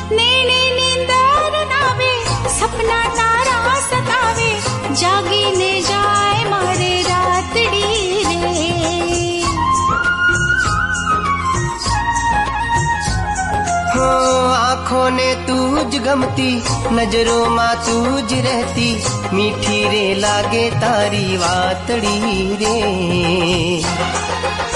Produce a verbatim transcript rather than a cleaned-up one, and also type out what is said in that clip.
नेने नींदर नावे सपना तारा सतावे जागी ने जाए मारे रातड़ी रे। हो आँखों ने तूज गमती नजरों माँ तूज रहती मीठी रे लागे तारी वातड़ी रे।